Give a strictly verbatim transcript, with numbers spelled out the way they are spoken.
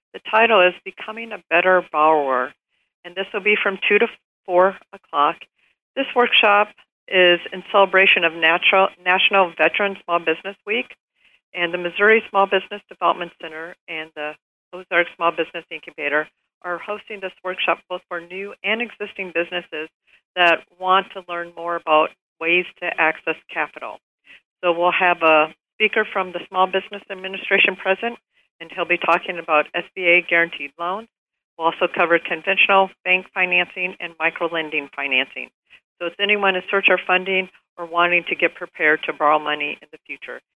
The title is Becoming a Better Borrower, and this will be from two to four o'clock. This workshop is in celebration of Natural, National Veteran Small Business Week, and the Missouri Small Business Development Center and the Ozark Small Business Incubator are hosting this workshop both for new and existing businesses that want to learn more about ways to access capital. So we'll have a speaker from the Small Business Administration present, and he'll be talking about S B A guaranteed loans. We'll also cover conventional bank financing and micro-lending financing. So if anyone in search of funding or wanting to get prepared to borrow money in the future.